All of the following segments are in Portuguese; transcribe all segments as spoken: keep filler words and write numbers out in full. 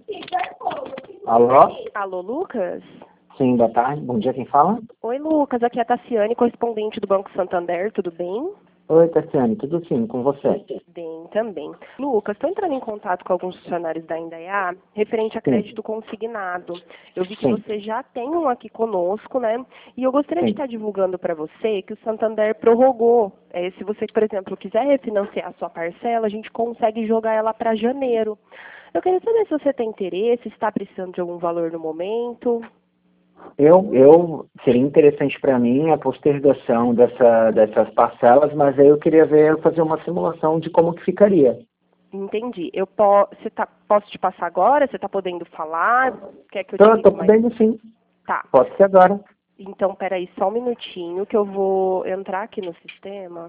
Alô? Alô, Lucas? Sim, boa tarde. Bom dia, quem fala? Oi, Lucas. Aqui é a Tassiane, correspondente do Banco Santander. Tudo bem? Oi, Tassiane, tudo sim, com você? Bem, também. Lucas, estou entrando em contato com alguns funcionários da Indaiá referente a Sim. crédito consignado. Eu vi que Sim. você já tem um aqui conosco, né? E eu gostaria de Sim. estar divulgando para você que o Santander prorrogou. É, se você, por exemplo, quiser refinanciar a sua parcela, a gente consegue jogar ela para janeiro. Eu queria saber se você tem interesse, se está precisando de algum valor no momento. Eu, eu seria interessante para mim a postergação dessa, dessas parcelas, mas aí eu queria ver, fazer uma simulação de como que ficaria. Entendi. Eu po você tá, posso te passar agora? Você está podendo falar? Quer que eu te Tô, tô ligue mais? podendo sim, Tá. pode ser agora. Então, peraí, só um minutinho que eu vou entrar aqui no sistema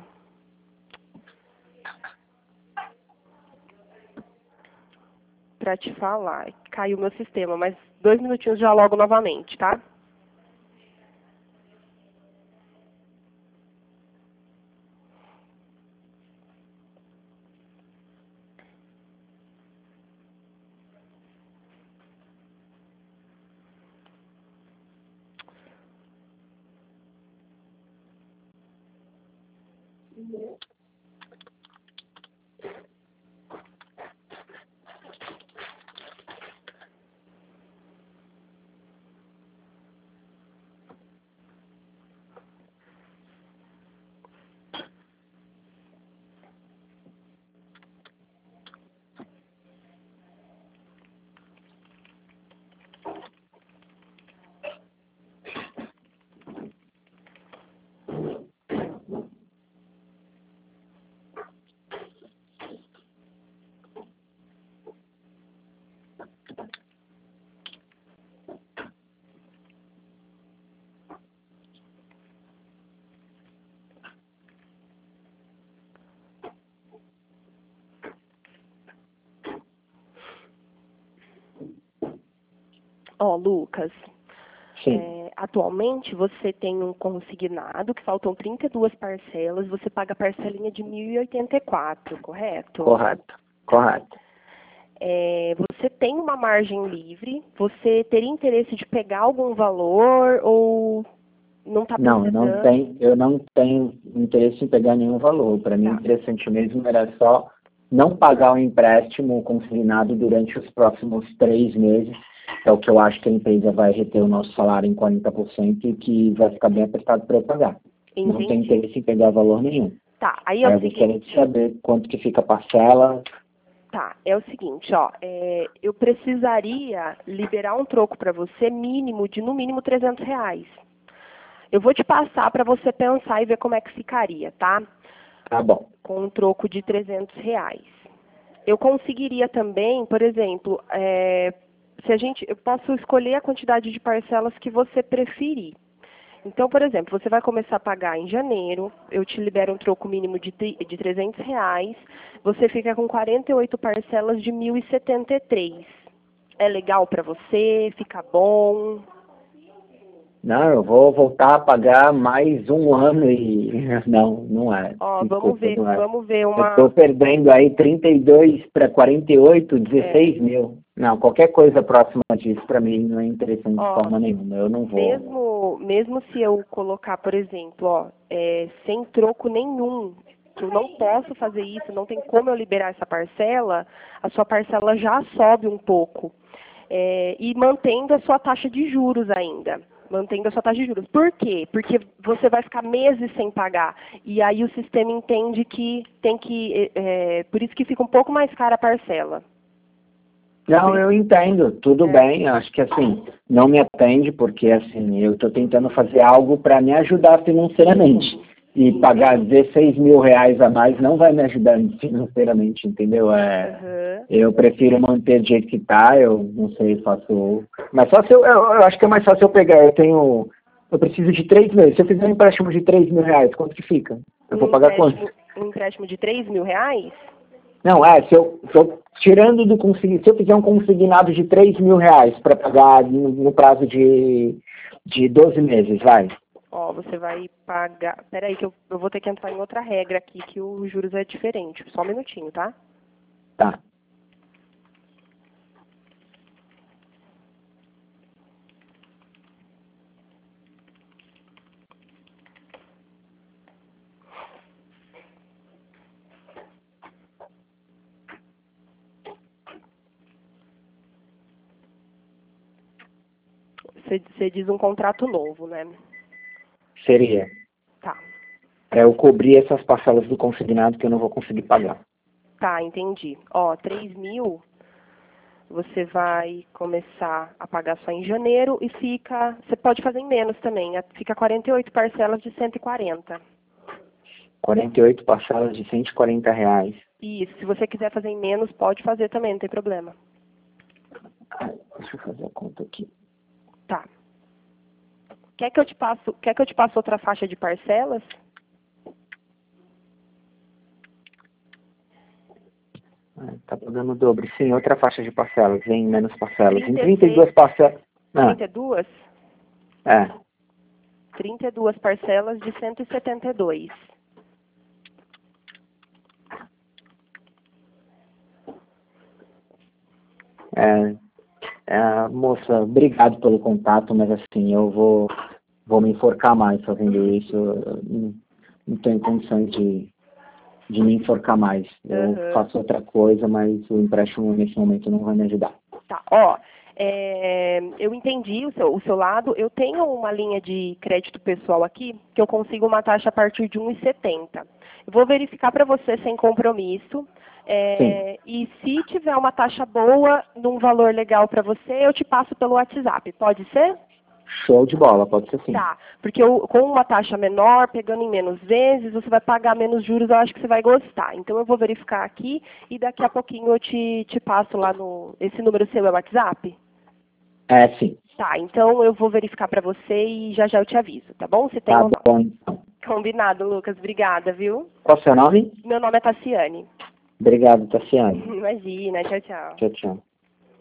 para te falar. Caiu meu sistema, mas dois minutinhos já logo novamente, tá? Ó, Lucas, Sim, é, atualmente você tem um consignado que faltam trinta e duas parcelas, você paga a parcelinha de mil e oitenta e quatro, correto? correto, correto. É, você tem uma margem livre, você teria interesse de pegar algum valor ou não está Não, eu não precisando? tenho, eu não tenho interesse em pegar nenhum valor. Para mim, o Tá, interessante mesmo era só não pagar o empréstimo consignado durante os próximos três meses, é o que eu acho que a empresa vai reter o nosso salário em quarenta por cento e que vai ficar bem apertado para eu pagar. Não tenho entendi. interesse em pegar valor nenhum. Tá, aí é Aí o eu gostaria de seguinte, saber quanto que fica a parcela. tá, é o seguinte, ó, é, eu precisaria liberar um troco para você mínimo de no mínimo trezentos reais. Eu vou te passar para você pensar e ver como é que ficaria, tá? Tá bom. Com um troco de trezentos reais. Eu conseguiria também, por exemplo, é, se a gente, eu posso escolher a quantidade de parcelas que você preferir. Então, por exemplo, você vai começar a pagar em janeiro, eu te libero um troco mínimo de, tri- de trezentos reais, você fica com quarenta e oito parcelas de mil e setenta e três. É legal para você? Fica bom? Não, eu vou voltar a pagar mais um ano e... Não, não é. Ó, vamos Desculpa, ver, não é. vamos ver Eu estou uma... perdendo aí trinta e dois para quarenta e oito, É, dezesseis mil. Não, qualquer coisa próxima disso para mim não é interessante de ó, forma nenhuma. Eu não vou. mesmo, mesmo se eu colocar, por exemplo, ó, é, sem troco nenhum, que eu não posso fazer isso, não tem como eu liberar essa parcela, a sua parcela já sobe um pouco. É, e mantendo a sua taxa de juros ainda. Mantendo a sua taxa de juros. Por quê? Porque você vai ficar meses sem pagar. E aí o sistema entende que tem que. É, por isso que fica um pouco mais cara a parcela. Não, eu entendo, tudo É, bem. Acho que assim, não me atende porque assim, eu estou tentando fazer algo para me ajudar financeiramente. E pagar dezesseis mil reais a mais não vai me ajudar financeiramente, entendeu? É, uhum. eu prefiro manter do jeito que tá, eu não sei, faço. Mas só se eu, eu, eu acho que é mais fácil eu pegar. Eu tenho. Eu preciso de três meses. Se eu fizer um empréstimo de três mil reais, quanto que fica? Eu vou Um pagar quanto? empréstimo, um empréstimo de três mil reais? Não, é, se eu, se eu tirando do consignado, se eu fizer um consignado de três mil reais para pagar no, no prazo de, de doze meses, vai. Ó, você vai pagar. Peraí, que eu, eu vou ter que entrar em outra regra aqui, que os juros é diferente. Só um minutinho, tá? Tá. você, você diz um contrato novo, né? Seria. Tá. Para eu cobrir essas parcelas do consignado que eu não vou conseguir pagar. Tá, entendi. Ó, três mil, você vai começar a pagar só em janeiro e fica, você pode fazer em menos também, é- fica quarenta e oito parcelas de cento e quarenta. quarenta e oito parcelas de cento e quarenta reais. Isso, se você quiser fazer em menos, pode fazer também, não tem problema. Deixa eu fazer a conta aqui. Tá. Quer que eu te passo, quer que eu te passe outra faixa de parcelas? Ah, tá pagando o dobro. Sim, outra faixa de parcelas, em menos parcelas. Em trinta e trinta e seis. duas parcelas. Ah, trinta e duas? é. trinta e duas parcelas de cento e setenta e dois. É, é, moça, obrigado pelo contato, mas assim, eu vou, vou me enforcar mais fazendo isso. Eu não, não tenho condições de, de me enforcar mais. Eu Uhum. faço outra coisa, mas o empréstimo nesse momento não vai me ajudar. Tá, ó, é, eu entendi o seu, o seu lado. Eu tenho uma linha de crédito pessoal aqui que eu consigo uma taxa a partir de um e setenta. Eu vou verificar para você sem compromisso. É, e se tiver uma taxa boa, num valor legal para você, eu te passo pelo WhatsApp. Pode ser? Show de bola, pode ser sim. Tá, porque eu, com uma taxa menor, pegando em menos vezes, você vai pagar menos juros, eu acho que você vai gostar. Então eu vou verificar aqui e daqui a pouquinho eu te, te passo lá no... Esse número seu é o WhatsApp? É, sim. Tá, então eu vou verificar para você e já já eu te aviso, tá bom? Você tem Tá ou não? bom, então. Combinado, Lucas. Obrigada, viu? Qual é o seu nome? Meu nome é Tassiane. Obrigado, Tassiane. Imagina, tchau, tchau. Tchau, tchau.